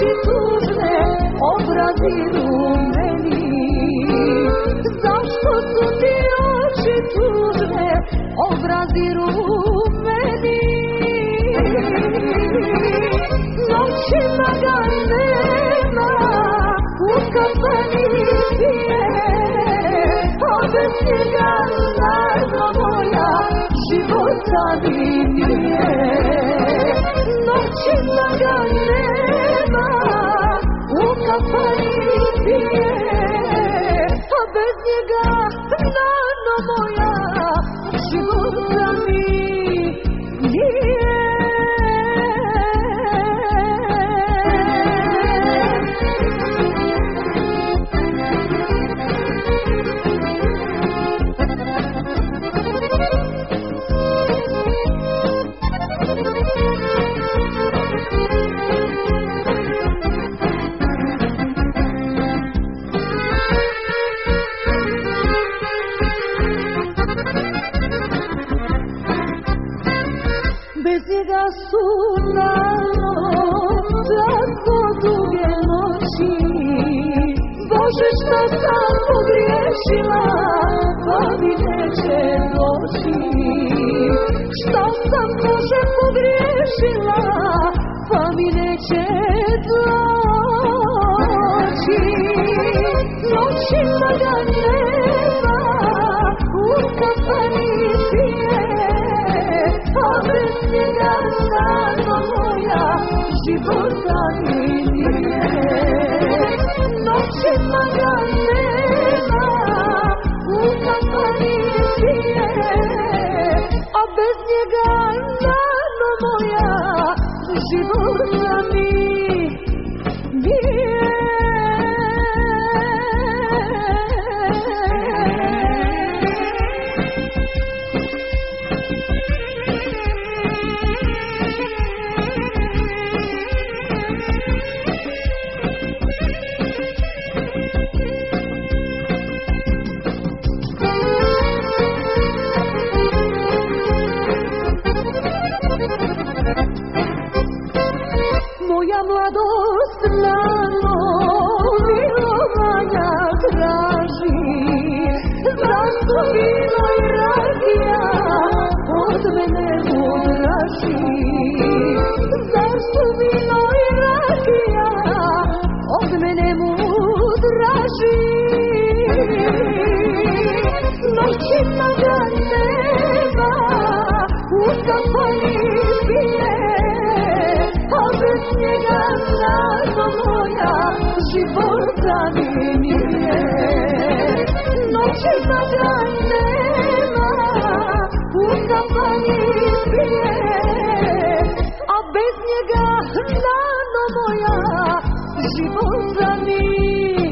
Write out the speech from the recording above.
oči tužne obraziru meni. Zašto su ti oči tužne obraziru meni? Noćima ga nema, u kafani pije, a bez njega naravno moja života mi nije. Noćima ga nema, u kafani pije, a bez njega naravno moja života mi nije. Bez njega su tako duge noći. Bože, što sam pogriješila, pa mi neće doći. Što sam, Bože, pogriješila, pa mi neće doći. Noćima ga nema, u kafani pije, a bez njega naravno moja života mi nije. Noćima ga nema, u kafani pije, a bez njega naravno moja života mi nije. Moja mladost rano milovanja traži, zašto vino i rakija od mene udraži? Zašto vino i rakija od mene udraži? Noćima ga nema, u kafani pije, a bez njega naravno moja života mi nije. Noćima ga nema, u kafani pije, a bez njega naravno moja života mi